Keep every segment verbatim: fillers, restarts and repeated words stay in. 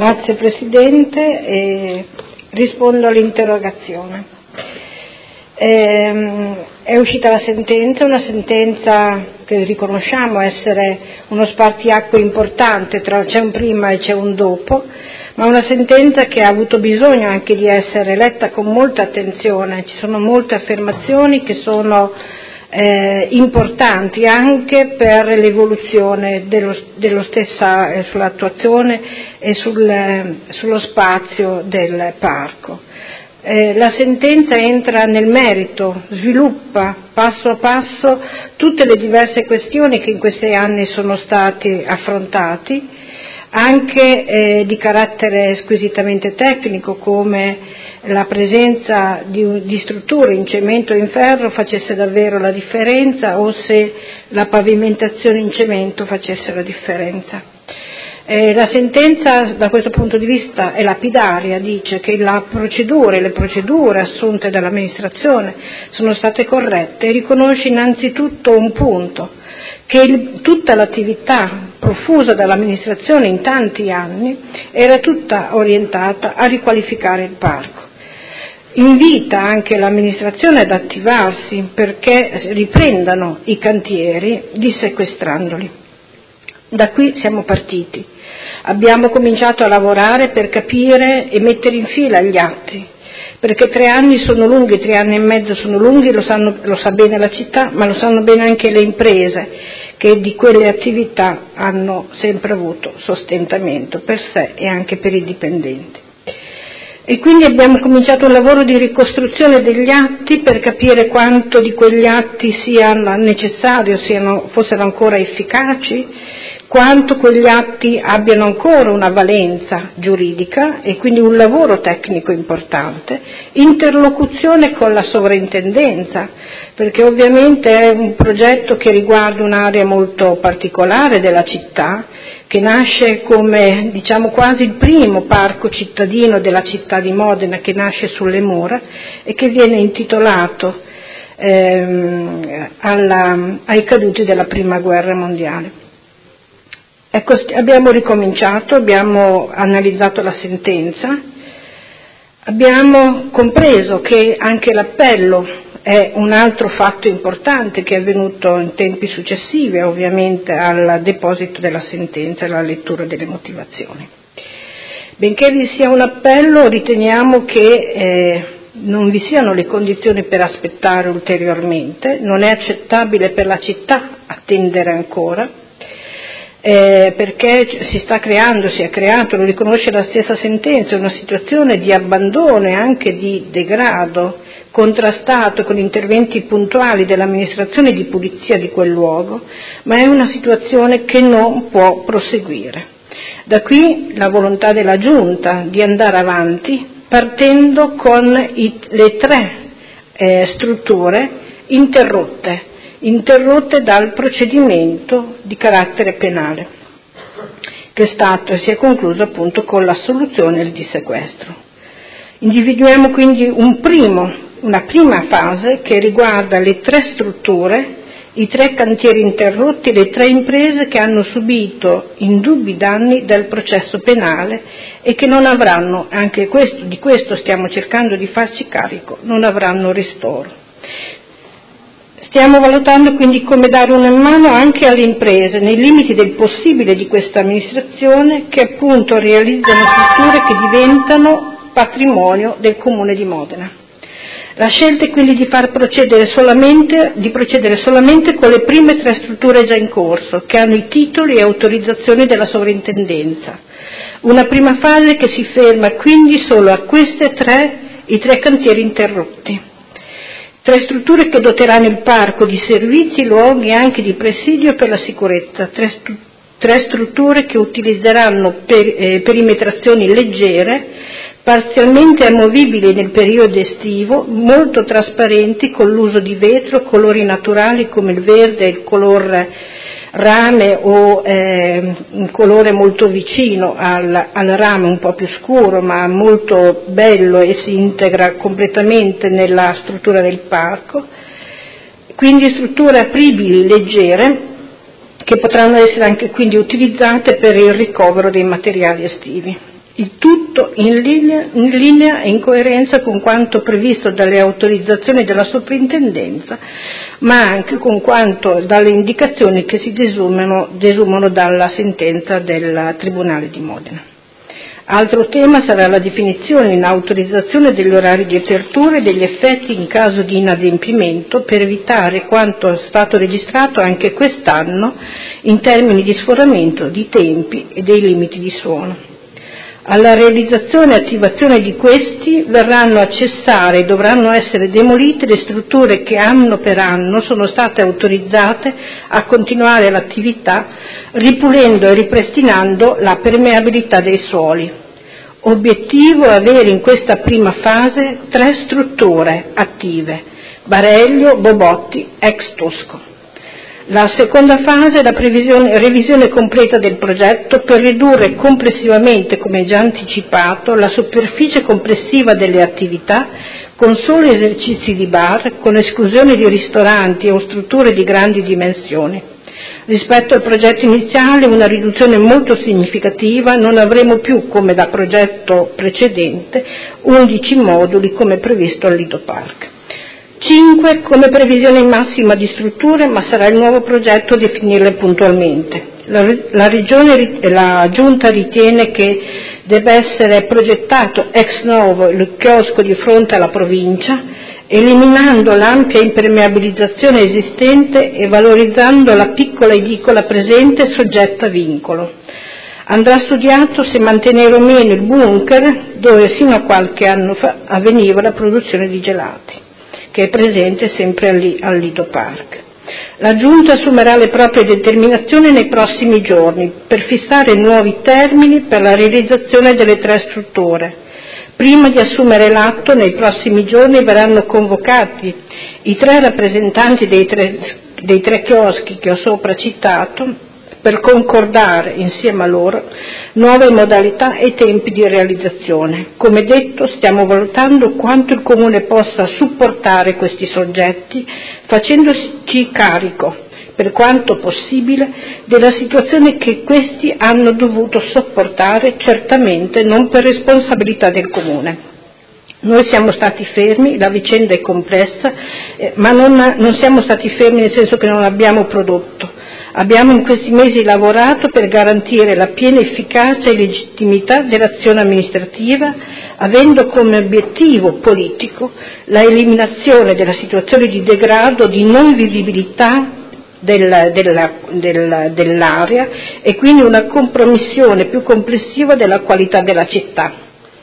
Grazie Presidente, e rispondo all'interrogazione. Eh, è uscita la sentenza, una sentenza che riconosciamo essere uno spartiacque importante, tra, c'è un prima e c'è un dopo, ma una sentenza che ha avuto bisogno anche di essere letta con molta attenzione. Ci sono molte affermazioni che sono eh, importanti anche per l'evoluzione dello, dello stessa, eh, sull'attuazione e sul, eh, sullo spazio del parco. Eh, la sentenza entra nel merito, sviluppa passo a passo tutte le diverse questioni che in questi anni sono stati affrontati, anche eh, di carattere squisitamente tecnico, come la presenza di, di strutture in cemento o in ferro facesse davvero la differenza o se la pavimentazione in cemento facesse la differenza. Eh, la sentenza da questo punto di vista è lapidaria, dice che la procedura, le procedure assunte dall'amministrazione sono state corrette e riconosce innanzitutto un punto, che il, tutta l'attività profusa dall'amministrazione in tanti anni era tutta orientata a riqualificare il parco. Invita anche l'amministrazione ad attivarsi perché riprendano i cantieri dissequestrandoli. Da qui siamo partiti. Abbiamo cominciato a lavorare per capire e mettere in fila gli atti, perché tre anni sono lunghi, tre anni e mezzo sono lunghi, lo, sanno, lo sa bene la città, ma lo sanno bene anche le imprese, che di quelle attività hanno sempre avuto sostentamento per sé e anche per i dipendenti. E quindi abbiamo cominciato un lavoro di ricostruzione degli atti per capire quanto di quegli atti sia necessario, siano, fossero ancora efficaci, quanto quegli atti abbiano ancora una valenza giuridica e quindi un lavoro tecnico importante, interlocuzione con la sovrintendenza, perché ovviamente è un progetto che riguarda un'area molto particolare della città, che nasce come, diciamo, quasi il primo parco cittadino della città di Modena, che nasce sulle mura e che viene intitolato ehm, alla, ai caduti della Prima Guerra Mondiale. Ecco, abbiamo ricominciato, abbiamo analizzato la sentenza, abbiamo compreso che anche l'appello è un altro fatto importante che è avvenuto in tempi successivi, ovviamente, al deposito della sentenza e alla lettura delle motivazioni. Benché vi sia un appello, riteniamo che eh, non vi siano le condizioni per aspettare ulteriormente, non è accettabile per la città attendere ancora, Eh, perché si sta creando, si è creato, lo riconosce la stessa sentenza, una situazione di abbandono e anche di degrado contrastato con interventi puntuali dell'amministrazione di pulizia di quel luogo, ma è una situazione che non può proseguire. Da qui la volontà della Giunta di andare avanti partendo con i, le tre eh, strutture interrotte, interrotte dal procedimento di carattere penale, che è stato e si è concluso appunto con l'assoluzione e il dissequestro. Individuiamo quindi un primo, una prima fase che riguarda le tre strutture, i tre cantieri interrotti, le tre imprese che hanno subito indubbi danni dal processo penale e che non avranno, anche questo, di questo stiamo cercando di farci carico, non avranno ristoro. Stiamo valutando quindi come dare una mano anche alle imprese, nei limiti del possibile di questa amministrazione, che appunto realizzano strutture che diventano patrimonio del Comune di Modena. La scelta è quindi di far procedere solamente, di procedere solamente con le prime tre strutture già in corso, che hanno i titoli e autorizzazioni della sovrintendenza. Una prima fase che si ferma quindi solo a queste tre, i tre cantieri interrotti. Tre strutture che doteranno il parco di servizi, luoghi e anche di presidio per la sicurezza, tre, stu- tre strutture che utilizzeranno per, eh, perimetrazioni leggere, parzialmente amovibili nel periodo estivo, molto trasparenti con l'uso di vetro, colori naturali come il verde e il color rame o eh, un colore molto vicino al, al rame, un po' più scuro ma molto bello e si integra completamente nella struttura del parco, quindi strutture apribili, leggere, che potranno essere anche quindi utilizzate per il ricovero dei materiali estivi. Il tutto in linea, in linea e in coerenza con quanto previsto dalle autorizzazioni della soprintendenza, ma anche con quanto dalle indicazioni che si desumano, desumano dalla sentenza del Tribunale di Modena. Altro tema sarà la definizione in autorizzazione degli orari di apertura e degli effetti in caso di inadempimento, per evitare quanto è stato registrato anche quest'anno in termini di sforamento di tempi e dei limiti di suono. Alla realizzazione e attivazione di questi verranno a cessare e dovranno essere demolite le strutture che anno per anno sono state autorizzate a continuare l'attività, ripulendo e ripristinando la permeabilità dei suoli. Obiettivo è avere in questa prima fase tre strutture attive: Bareglio, Bobotti, ex Tosco. La seconda fase è la previsione, revisione completa del progetto per ridurre complessivamente, come già anticipato, la superficie complessiva delle attività con soli esercizi di bar, con esclusione di ristoranti o strutture di grandi dimensioni. Rispetto al progetto iniziale, una riduzione molto significativa: non avremo più, come da progetto precedente, undici moduli come previsto al Lido Park. cinque come previsione massima di strutture, ma sarà il nuovo progetto a definirle puntualmente. La, la Regione e la Giunta ritiene che deve essere progettato ex novo il chiosco di fronte alla provincia, eliminando l'ampia impermeabilizzazione esistente e valorizzando la piccola edicola presente soggetta a vincolo. Andrà studiato se mantenere o meno il bunker dove sino a qualche anno fa avveniva la produzione di gelati, che è presente sempre al Lido Park. La Giunta assumerà le proprie determinazioni nei prossimi giorni per fissare nuovi termini per la realizzazione delle tre strutture. Prima di assumere l'atto, nei prossimi giorni verranno convocati i tre rappresentanti dei tre, dei tre chioschi che ho sopra citato per concordare insieme a loro nuove modalità e tempi di realizzazione. Come detto, stiamo valutando quanto il Comune possa supportare questi soggetti, facendoci carico, per quanto possibile, della situazione che questi hanno dovuto sopportare, certamente non per responsabilità del Comune. Noi siamo stati fermi, la vicenda è complessa, eh, ma non, non siamo stati fermi nel senso che non abbiamo prodotto. Abbiamo in questi mesi lavorato per garantire la piena efficacia e legittimità dell'azione amministrativa, avendo come obiettivo politico la eliminazione della situazione di degrado, di non vivibilità Della, della, della, dell'area e quindi una compromissione più complessiva della qualità della città.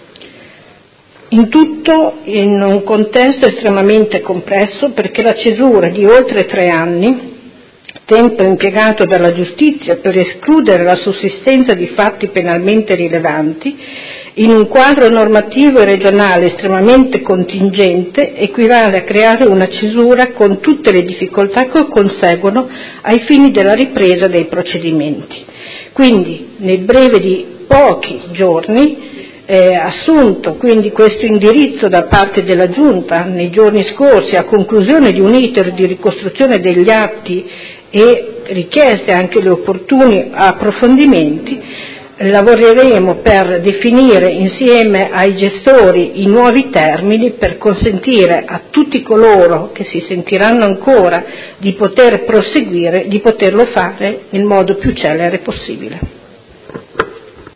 In tutto in un contesto estremamente complesso, perché la cesura di oltre tre anni, tempo impiegato dalla giustizia per escludere la sussistenza di fatti penalmente rilevanti, in un quadro normativo e regionale estremamente contingente, equivale a creare una cesura con tutte le difficoltà che conseguono ai fini della ripresa dei procedimenti. Quindi, nel breve di pochi giorni, eh, assunto quindi questo indirizzo da parte della Giunta nei giorni scorsi, a conclusione di un iter di ricostruzione degli atti e richieste anche gli opportuni approfondimenti, lavoreremo per definire insieme ai gestori i nuovi termini per consentire a tutti coloro che si sentiranno ancora di poter proseguire, di poterlo fare nel modo più celere possibile.